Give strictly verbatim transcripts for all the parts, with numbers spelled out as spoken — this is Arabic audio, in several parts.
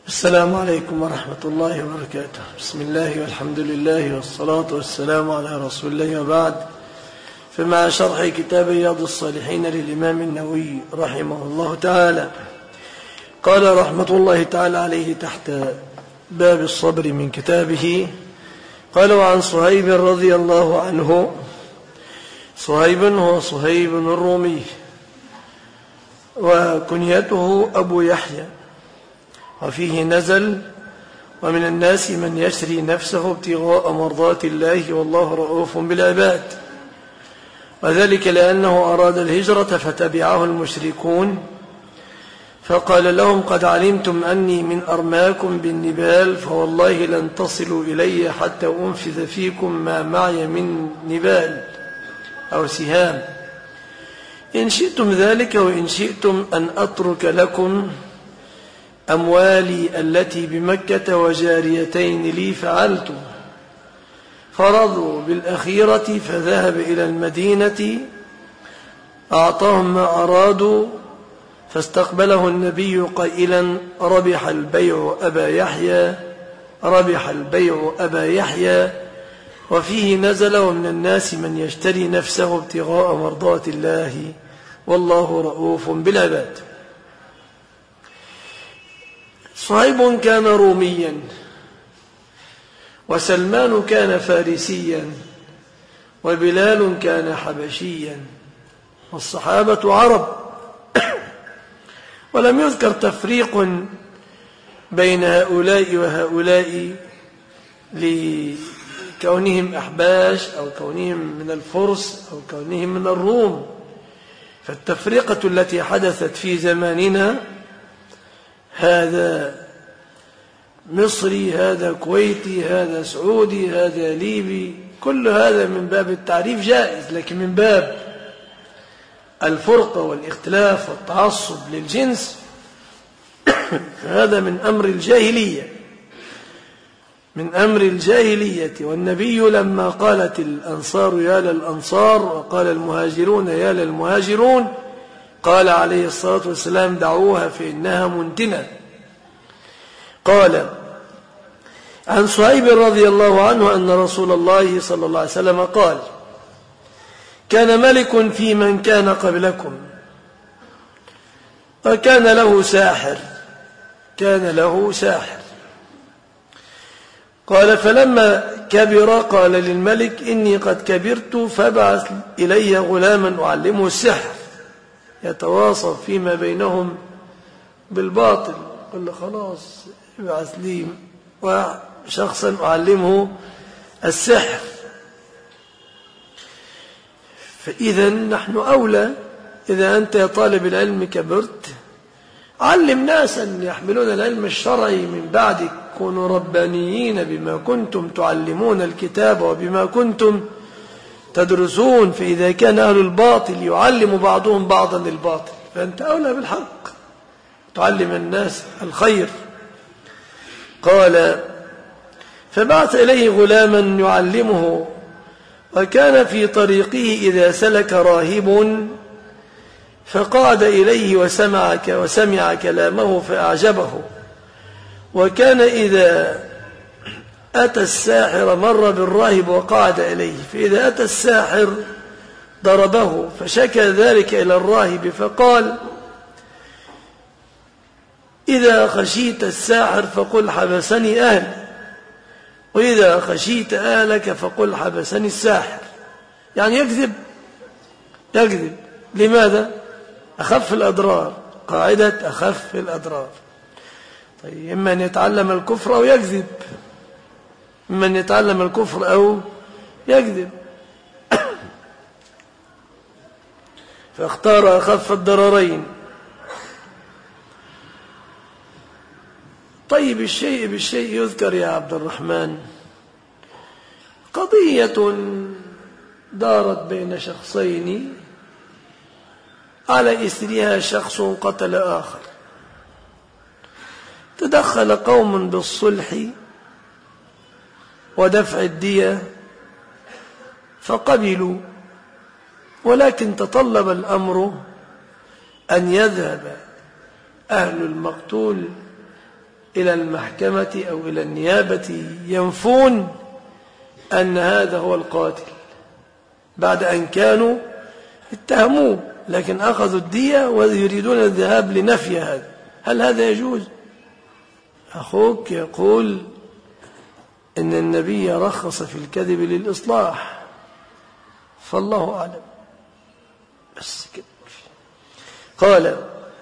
السلام عليكم ورحمة الله وبركاته. بسم الله والحمد لله والصلاة والسلام على رسول الله وبعد. فمع شرح كتاب رياض الصالحين للإمام النووي رحمه الله تعالى، قال رحمة الله تعالى عليه تحت باب الصبر من كتابه، قال: وعن صهيب رضي الله عنه. صهيب هو صهيب الرومي، وكنيته أبو يحيى، وفيه نزل: ومن الناس من يشري نفسه ابتغاء مرضات الله والله رؤوف بالعباد. وذلك لأنه أراد الهجرة فتبعه المشركون، فقال لهم: قد علمتم أني من أرماكم بالنبال، فوالله لن تصلوا إلي حتى أنفذ فيكم ما معي من نبال أو سهام، إن شئتم ذلك وإن شئتم أن أترك لكم أموالي التي بمكة وجاريتين لي فعلت. فرضوا بالأخيرة، فذهب إلى المدينة أعطاهم ما أرادوا، فاستقبله النبي قائلا: ربح البيع أبا يحيى، ربح البيع أبا يحيى. وفيه نزل: ومن الناس من يشتري نفسه ابتغاء مرضات الله والله رؤوف بالعباد. صهيب كان روميا، وسلمان كان فارسيا، وبلال كان حبشيا، والصحابة عرب. ولم يذكر تفريق بين هؤلاء وهؤلاء لكونهم أحباش أو كونهم من الفرس أو كونهم من الروم، فالتفرقة التي حدثت في زماننا، هذا مصري، هذا كويتي، هذا سعودي، هذا ليبي، كل هذا من باب التعريف جائز، لكن من باب الفرقة والاختلاف والتعصب للجنس هذا من أمر الجاهلية، من أمر الجاهلية. والنبي لما قالت الأنصار يا للأنصار وقال المهاجرون يا للمهاجرون، قال عليه الصلاة والسلام: دعوها فإنها منتنة. قال عن صهيب رضي الله عنه أن رسول الله صلى الله عليه وسلم قال: كان ملك في من كان قبلكم، وكان له ساحر، كان له ساحر. قال: فلما كبر قال للملك: إني قد كبرت، فابعث إلي غلاما أعلمه السحر. يتواصف فيما بينهم بالباطل، قال له: خلاص ابعث لي وشخصا أعلمه السحر. فإذا نحن أولى، إذا أنت يا طالب العلم كبرت، علم ناسا يحملون العلم الشرعي من بعدك، كونوا ربانيين بما كنتم تعلمون الكتاب وبما كنتم تدرسون. فإذا كان أهل الباطل يعلم بعضهم بعضا الباطل، فأنت أولى بالحق، تعلم الناس الخير. قال: فبعث إليه غلاما يعلمه، وكان في طريقه إذا سلك راهب فقعد إليه وسمع, وسمع كلامه فأعجبه. وكان إذا أتى الساحر مر بالراهب وقعد إليه، فإذا أتى الساحر ضربه، فشكى ذلك إلى الراهب فقال: إذا خشيت الساحر فقل حبسني أهلي، وإذا خشيت أهلك فقل حبسني الساحر. يعني يكذب، يكذب. لماذا؟ أخف الأضرار، قاعدة أخف الأضرار. طيب، إما أن يتعلم الكفر أو يكذب، إما أن يتعلم الكفر أو يكذب، فاختار أخف الضررين. طيب، الشيء بالشيء يذكر يا عبد الرحمن. قضية دارت بين شخصين، على إثرها شخص قتل آخر، تدخل قوم بالصلح ودفع الدية فقبلوا، ولكن تطلب الأمر أن يذهب أهل المقتول إلى المحكمة أو إلى النيابة ينفون أن هذا هو القاتل بعد أن كانوا اتهموه، لكن أخذوا الدية ويريدون الذهاب لنفي هذا. هل هذا يجوز؟ أخوك يقول إن النبي رخص في الكذب للإصلاح، فالله أعلم. بس كده. قال: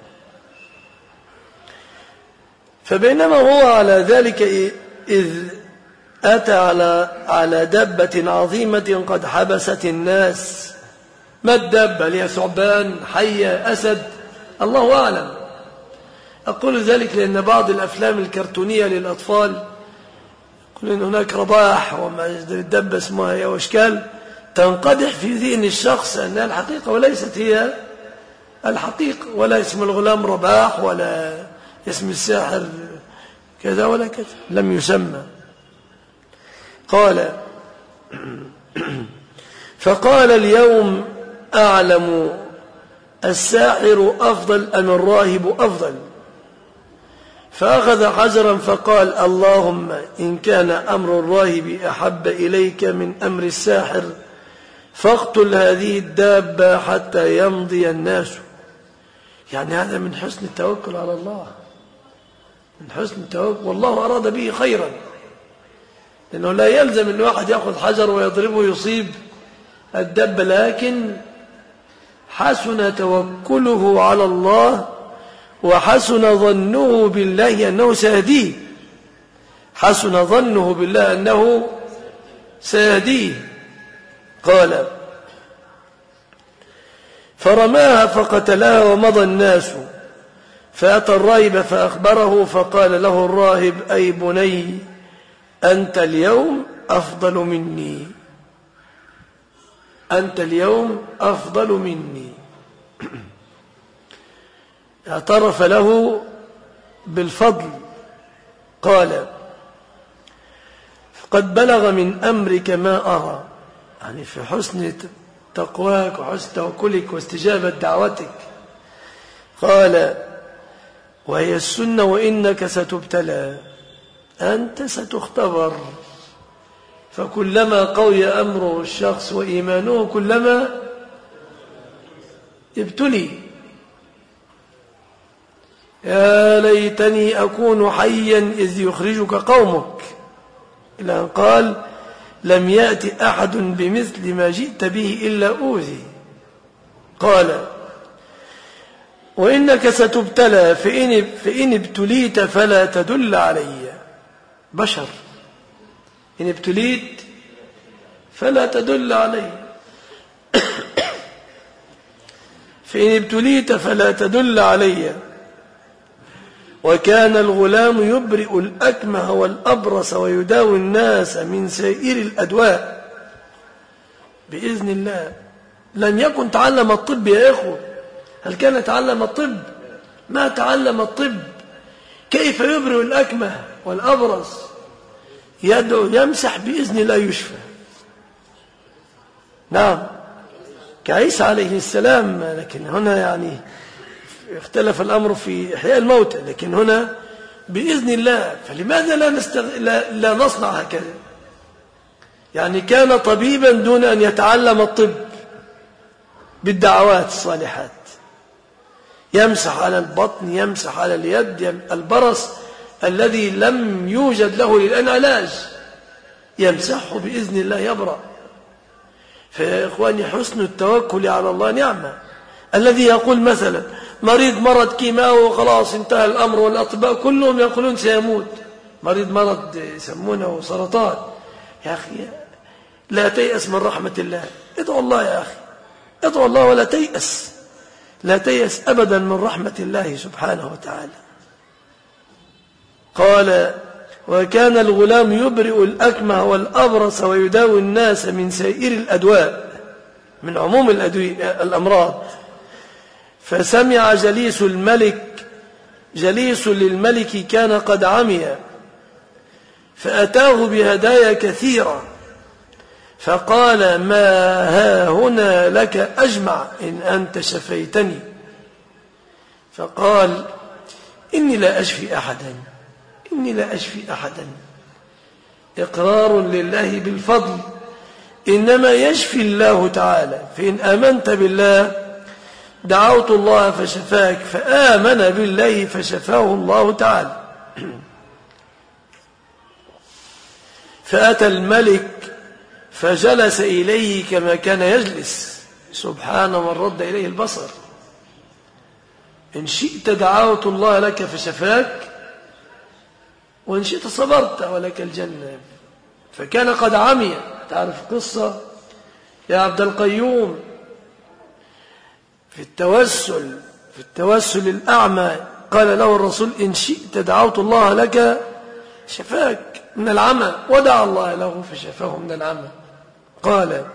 فبينما هو على ذلك إذ أتى على على دبة عظيمة قد حبست الناس. ما الدبة؟ هي ثعبان، حية، أسد، الله أعلم. أقول ذلك لأن بعض الأفلام الكرتونية للأطفال يقول إن هناك رباح وما الدبة اسمها هي واشكال تنقدح في ذهن الشخص أنها الحقيقة وليست هي الحقيقة، ولا اسم الغلام رباح ولا اسم الساحر كذا ولا كذا، لم يسمى. قال: فقال: اليوم أعلم الساحر أفضل أم الراهب أفضل؟ فأخذ حجرا فقال: اللهم إن كان أمر الراهب أحب إليك من أمر الساحر فاقتل هذه الدابة حتى يمضي الناس. يعني هذا من حسن التوكل على الله، من حسن التوكل، والله أراد به خيرا، لأنه لا يلزم أن واحد يأخذ حجر ويضربه يصيب الدب، لكن حسن توكله على الله وحسن ظنه بالله أنه سيهديه، حسن ظنه بالله أنه سيهديه. قال: فرماها فقتلها ومضى الناس، فأتى الراهب فأخبره، فقال له الراهب: أي بني أنت اليوم أفضل مني، أنت اليوم أفضل مني. اعترف له بالفضل. قال: قد بلغ من أمرك ما أرى، يعني في حسن تقواك وحسن توكلك واستجابة دعوتك. قال: وهي السنة وإنك ستبتلى، أنت ستختبر، فكلما قوي أمر الشخص وإيمانه كلما ابتلي. يا ليتني أكون حيا إذ يخرجك قومك، إلى أن قال: لم يأت أحد بمثل ما جئت به إلا أوذي. قال: وإنك ستبتلى، فإن, فإن ابتليت فلا تدل علي. بشر، إن ابتليت فلا تدل علي، فإن ابتليت فلا تدل علي. وكان الغلام يبرئ الأكمه والأبرص ويداوي الناس من سائر الأدواء بإذن الله. لم يكن تعلم الطب يا إخوة. هل كان تعلم الطب؟ ما تعلم الطب. كيف يبرئ الأكمه والأبرص؟ يدعو يمسح بإذن الله يشفى. نعم، كعيسى عليه السلام. لكن هنا يعني اختلف الأمر في إحياء الموتى، لكن هنا بإذن الله. فلماذا لا, نستغ... لا... لا نصنع هكذا؟ يعني كان طبيبا دون أن يتعلم الطب بالدعوات الصالحات، يمسح على البطن، يمسح على اليد، البرص الذي لم يوجد له للآن علاج يمسحه بإذن الله يبرأ. فيا إخواني، حسن التوكل على الله نعمة. الذي يقول مثلا مريض مرض كيماوي وخلاص انتهى الأمر، والأطباء كلهم يقولون سيموت، مريض مرض يسمونه سرطان، يا أخي لا تيأس من رحمة الله. ادعو الله يا أخي، ادعو الله ولا تيأس، لا تيأس أبدا من رحمة الله سبحانه وتعالى. قال: وكان الغلام يبرئ الأكمه والأبرص ويداوي الناس من سائر الأدواء، من عموم الأمراض. فسمع جليس الملك، جليس للملك كان قد عمي، فأتاه بهدايا كثيرة، فقال: ما ها هنا لك أجمع إن أنت شفيتني. فقال: إني لا أشفي أحدا إني لا أشفي أحدا، إقرار لله بالفضل، إنما يشفي الله تعالى. فإن آمنت بالله دعوت الله فشفاك، فآمن بالله فشفاه الله تعالى. فأتى الملك فجلس إليه كما كان يجلس، سبحان من رد إليه البصر. إن شئت دعوت الله لك فشفاك، وإن شئت صبرت ولك الجنة. فكان قد عمي. تعرف قصة يا عبد القيوم في التوسل في التوسل الأعمى، قال له الرسول إن شئت دعوت الله لك شفاك من العمى، ودعا الله له فشفاه من العمى. قال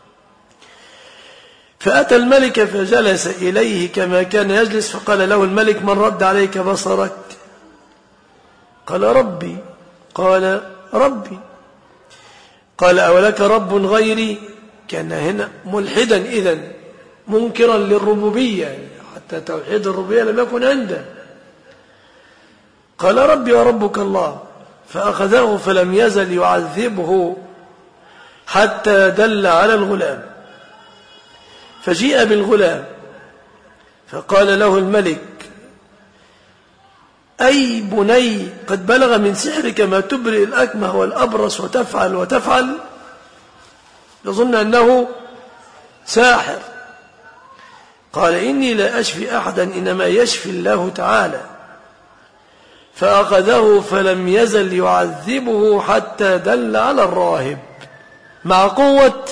فأتى الملك فجلس إليه كما كان يجلس، فقال له الملك من رد عليك بصرك؟ قال ربي. قال ربي. قال أولك رب غيري؟ كان هنا ملحدا إذن، منكرا للربوبية، حتى توحيد الربوبية لم يكن عنده. قال ربي وربك الله. فأخذه فلم يزل يعذبه حتى دل على الغلام. فجيء بالغلام فقال له الملك أي بني قد بلغ من سحرك ما تبرئ الأكمه والأبرص وتفعل وتفعل. يظن أنه ساحر. قال إني لا أشفي أحدا إنما يشفي الله تعالى. فأخذه فلم يزل يعذبه حتى دل على الراهب، مع قوة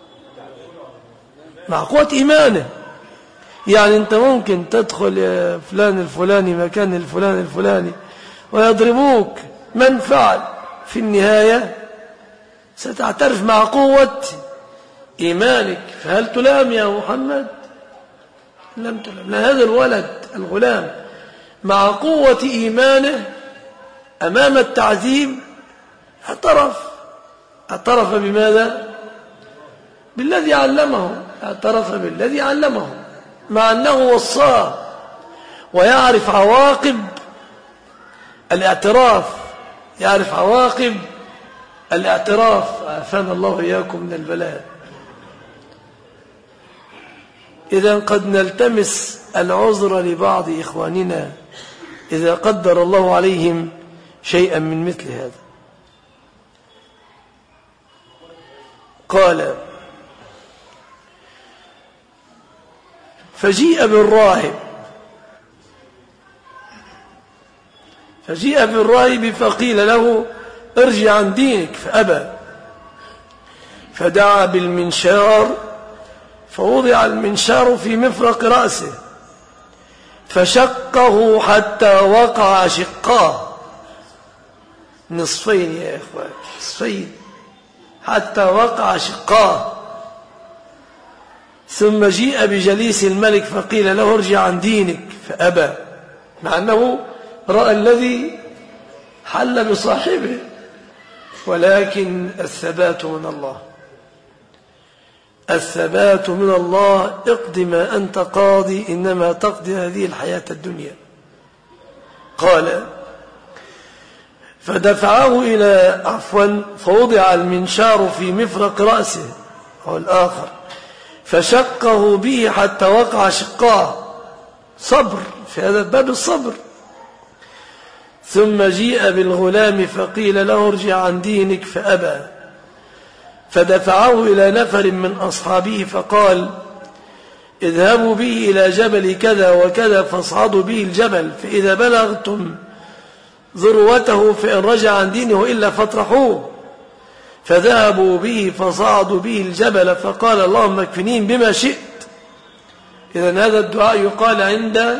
مع قوة إيمانه. يعني أنت ممكن تدخل يا فلان الفلاني مكان الفلان الفلاني ويضربوك، من فعل في النهاية ستعترف مع قوة إيمانك. فهل تلام يا محمد؟ لم تلام. هذا الولد الغلام مع قوة إيمانه أمام التعذيب اعترف. اعترف بماذا؟ بالذي علمه. اعترف بالذي علمه، مع أنه وصاه ويعرف عواقب الاعتراف، يعرف عواقب الاعتراف. عافانا الله إياكم من البلاء. إذا قد نلتمس العذر لبعض إخواننا إذا قدر الله عليهم شيئا من مثل هذا. قال فجيء بالراهب فجيء بالراهب فقيل له ارجع عن دينك، فأبى. فدعا بالمنشار فوضع المنشار في مفرق رأسه فشقه حتى وقع شقاه نصفين يا إخوان، نصفين حتى وقع شقاه. ثم جيء بجليس الملك فقيل له ارجع عن دينك، فأبى، مع أنه رأى الذي حل بصاحبه. ولكن الثبات من الله، الثبات من الله. اقض ما أنت قاضي، إنما تقضي هذه الحياة الدنيا. قال فدفعه إلى عفوا فوضع المنشار في مفرق رأسه أو الآخر فشقه به حتى وقع شقاه. صبر، في هذا الباب الصبر. ثم جيء بالغلام فقيل له ارجع عن دينك، فأبى. فدفعه إلى نفر من أصحابه فقال اذهبوا به إلى جبل كذا وكذا فاصعدوا به الجبل، فإذا بلغتم ذروته فإن رجع عن دينه إلا فاطرحوه. فذهبوا به فصعدوا به الجبل فقال اللهم اكفنيهم بما شئت. إذن هذا الدعاء يقال عند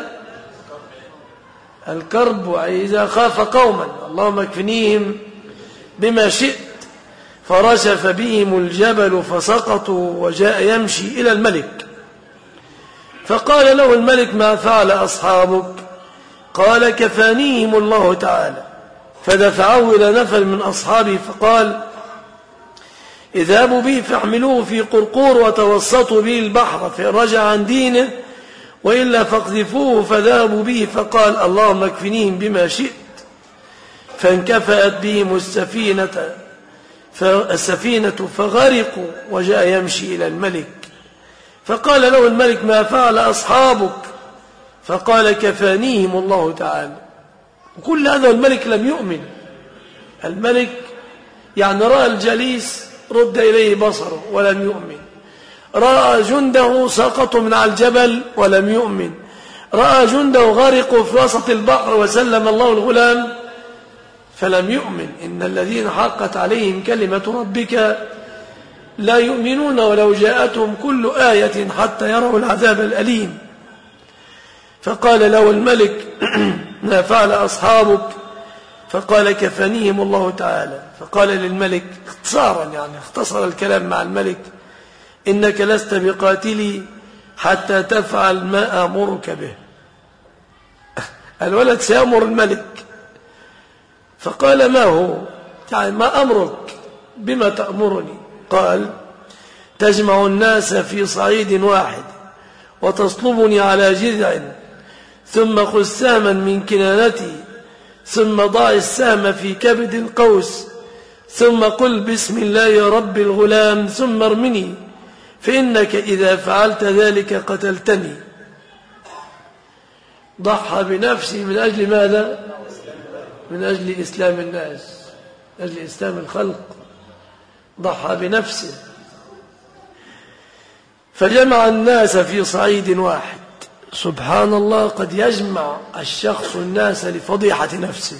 الكرب وإذا خاف قوما، اللهم اكفنيهم بما شئت. فرشف بهم الجبل فسقطوا وجاء يمشي إلى الملك. فقال له الملك ما فعل أصحابك؟ قال كفانيهم الله تعالى. فدفعه إلى نفر من أصحابه فقال اذهبوا به فاحملوه في قرقور وتوسطوا به البحر، فإن رجع عن دينه وإلا فاقذفوه. فذهبوا به فقال اللهم اكفنيهم بما شئت. فانكفأت بهم السفينة السفينة فغرقوا، وجاء يمشي إلى الملك فقال له الملك: ما فعل أصحابك؟ فقال: كفانيهم الله تعالى. وكل هذا الملك لم يؤمن. الملك يعني رأى الجليس رد إليه بصره ولم يؤمن، رأى جنده سقطوا من على الجبل ولم يؤمن، رأى جنده غرقوا في وسط البحر وسلم الله الغلام فلم يؤمن. إن الذين حقت عليهم كلمة ربك لا يؤمنون ولو جاءتهم كل آية حتى يروا العذاب الأليم. فقال له الملك: ما فعل أصحابك؟ فقال: كفانيهم الله تعالى. فقال للملك اختصارا، يعني اختصر الكلام مع الملك: إنك لست بقاتلي حتى تفعل ما أمرك به. الولد سيأمر الملك، فقال: ما هو؟ يعني ما أمرك؟ بما تأمرني؟ قال: تجمع الناس في صعيد واحد وتصلبني على جذع، ثم خذ سهما من كنانتي، ثم ضع السهم في كبد القوس، ثم قل بسم الله يا رب الغلام، ثم ارمني، فإنك إذا فعلت ذلك قتلتني. ضحى بنفسه من أجل ماذا؟ من أجل إسلام الناس، من أجل إسلام الخلق، ضحى بنفسه. فجمع الناس في صعيد واحد. سبحان الله، قد يجمع الشخص الناس لفضيحة نفسه،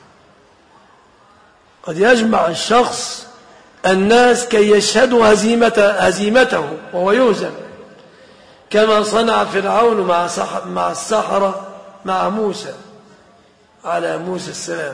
قد يجمع الشخص الناس كي يشهدوا هزيمة هزيمته وهو يهزم، كما صنع فرعون مع مع السحرة مع موسى على موسى السلام.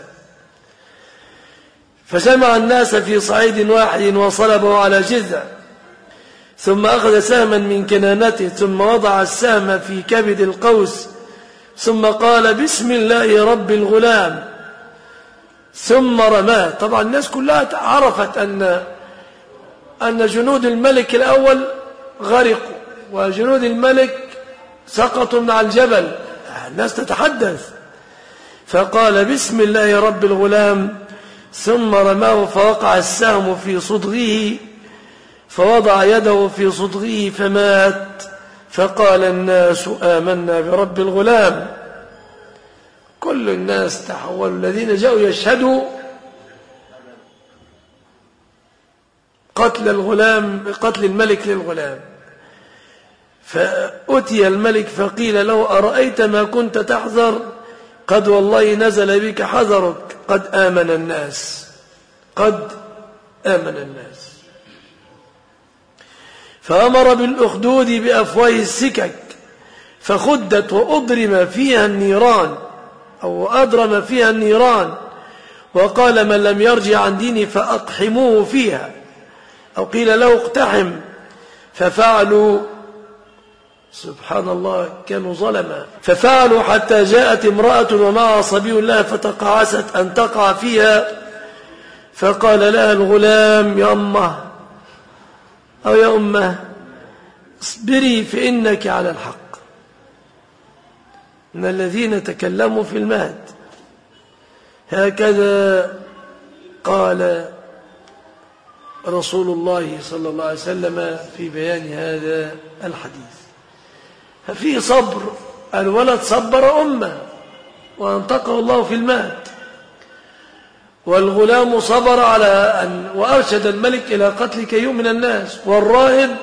فجمع الناس في صعيد واحد وصلبه على جذع، ثم أخذ سهما من كنانته، ثم وضع السهم في كبد القوس، ثم قال بسم الله يا رب الغلام، ثم رماه. طبعا الناس كلها عرفت أن أن جنود الملك الأول غرقوا وجنود الملك سقطوا من على الجبل، الناس تتحدث. فقال بسم الله يا رب الغلام، ثم رماه فوقع السهم في صدغه، فوضع يده في صدغه فمات. فقال الناس آمنا برب الغلام. كل الناس تحولوا، الذين جاءوا يشهدوا قتل الغلام، قتل الملك للغلام. فأتي الملك فقيل له أرأيت ما كنت تحذر؟ قد والله نزل بك حذرك، قد آمن الناس، قد آمن الناس. فأمر بالأخدود بأفواه السكك، فخدت وأضرم فيها النيران أو أضرم فيها النيران، وقال من لم يرجع عن ديني فأقحموه فيها، أو قيل له اقتحم. ففعلوا، سبحان الله، كانوا ظلما. ففعلوا حتى جاءت امرأة ومعها صبي لها فتقاعست أن تقع فيها، فقال لها الغلام يا أمه أو يا أمه اصبري فإنك على الحق. من الذين تكلموا في المهد. هكذا قال رسول الله صلى الله عليه وسلم في بيان هذا الحديث. ففيه صبر، الولد صبر أمه وأنطقه الله في المهد، والغلام صبر على أن وأرشد الملك إلى قتل كي يؤمن الناس، والراهب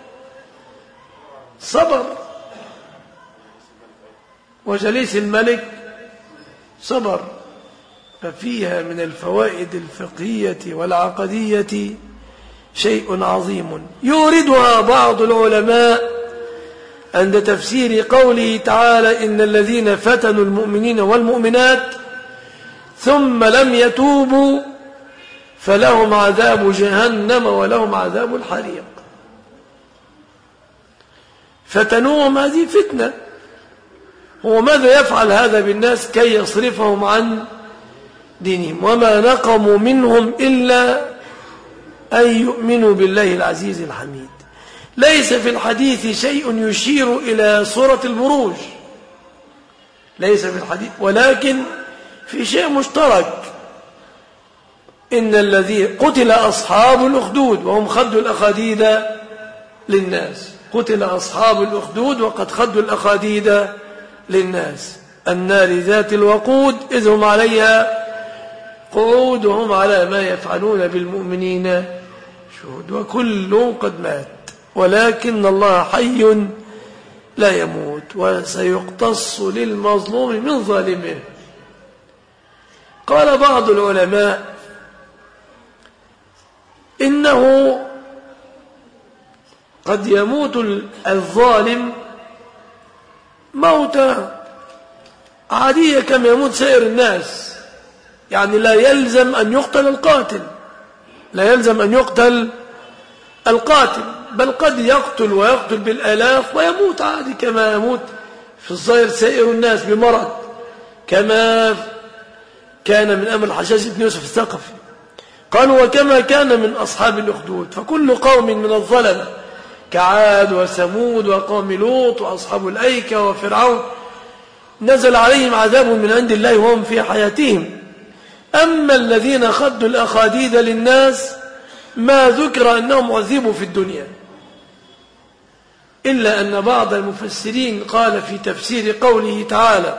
صبر، وجليس الملك صبر. ففيها من الفوائد الفقهية والعقدية شيء عظيم يوردها بعض العلماء عند تفسير قوله تعالى إن الذين فتنوا المؤمنين والمؤمنات ثم لم يتوبوا فلهم عذاب جهنم ولهم عذاب الحريق. فتنوهم هذه فتنة، هو ماذا يفعل هذا بالناس كي يصرفهم عن دينهم؟ وما نقموا منهم إلا أن يؤمنوا بالله العزيز الحميد. ليس في الحديث شيء يشير إلى سورة البروج، ليس في الحديث، ولكن في شيء مشترك إن الذي قتل أصحاب الأخدود وهم خدوا الأخاديد للناس. قتل أصحاب الأخدود وقد خدوا الأخاديد للناس النار ذات الوقود إذ هم عليها قعود وهم على ما يفعلون بالمؤمنين شهود. وكل قد مات ولكن الله حي لا يموت وسيقتص للمظلوم من ظالمه. قال بعض العلماء إنه قد يموت الظالم موتى عادية كما يموت سائر الناس، يعني لا يلزم أن يقتل القاتل، لا يلزم أن يقتل القاتل، بل قد يقتل ويقتل بالآلاف ويموت عادي كما يموت في الظاهر سائر الناس بمرض، كما كان من أمر الحجاج بن يوسف الثقفي. قالوا وكما كان من أصحاب الأخدود، فكل قوم من الظلمة كعاد وثمود وقوم لوط وأصحاب الأيكة وفرعون نزل عليهم عذاب من عند الله وهم في حياتهم. أما الذين خدوا الأخاديد للناس ما ذكر أنهم عذبوا في الدنيا، إلا أن بعض المفسرين قال في تفسير قوله تعالى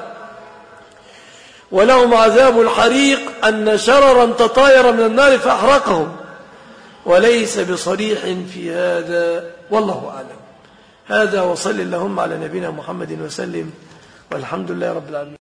ولهم عذاب الحريق أن شررا تطاير من النار فأحرقهم، وليس بصريح في هذا والله أعلم. هذا وصل اللهم على نبينا محمد وسلم والحمد لله رب العالمين.